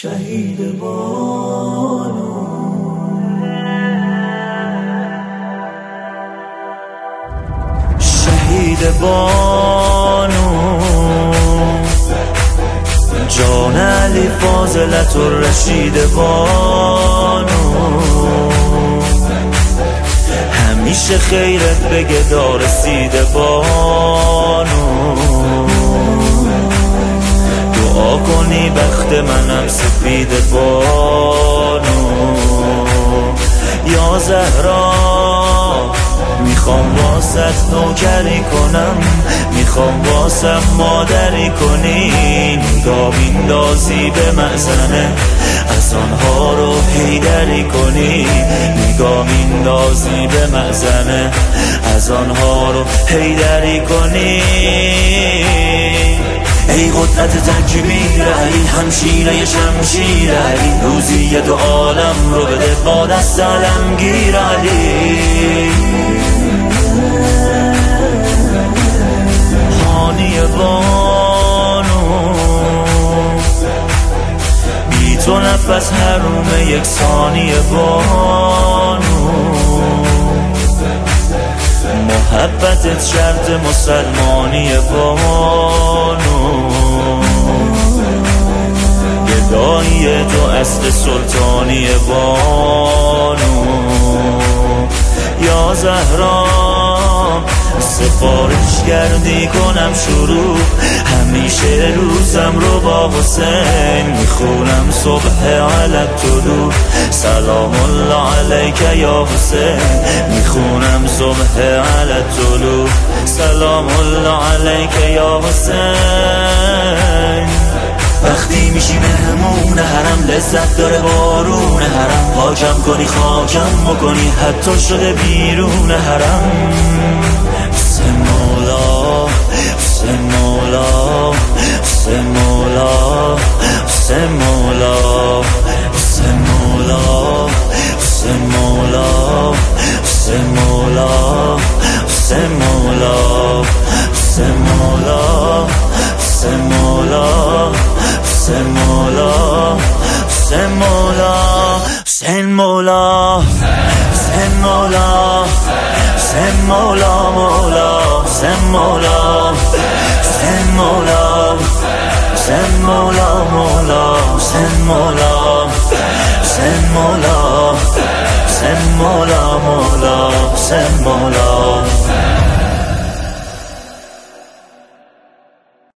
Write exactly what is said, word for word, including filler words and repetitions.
شهید بانو شهید بانو جان علی فاضلت الرشید بانو همیشه خیرت بگه دارسیده بانو دعا کنی بخت منم سفید بانو یا زهرا میخوام واسط نوکری کنم میخوام واسم مادری کنی نگاه میندازی به مأذنه از آنها رو پیدری کنی نگاه میندازی به مأذنه از آنها رو پیدری کنی ای قدرت تکبیر علی همشیره شمشیر علی روزی یه دو عالم رو بده با دست علمگیر علی هانی بانو بی تو نفس حروم یک ثانیه بانو محبتت شرط مسلمانی بانو گدایی تو اصل سلطانی بانو یا زهرا سفارش گردی کنم شروع همیشه روزم رو با حسین میخونم صبح علت طلوع سلام الله علیک یا حسین میخونم صبح علت طلوع سلام الله علیک یا حسین وقتی میشی مهمون حرم لذت داره بارون حرم پاکم کنی خاکم بکنی حتی شده بیرون حرم حسین مولا حسین مولا حسین مولا حسین مولا حسین مولا حسین مولا حسین مولا حسین مولا حسین مولا حسین مولا حسین مولا حسین مولا حسین مولا حسین مولا حسین مولا مولا حسین مولا حسین مولا حسین مولا مولا حسین مولا حسین مولا حسین مولا مولا حسین مولا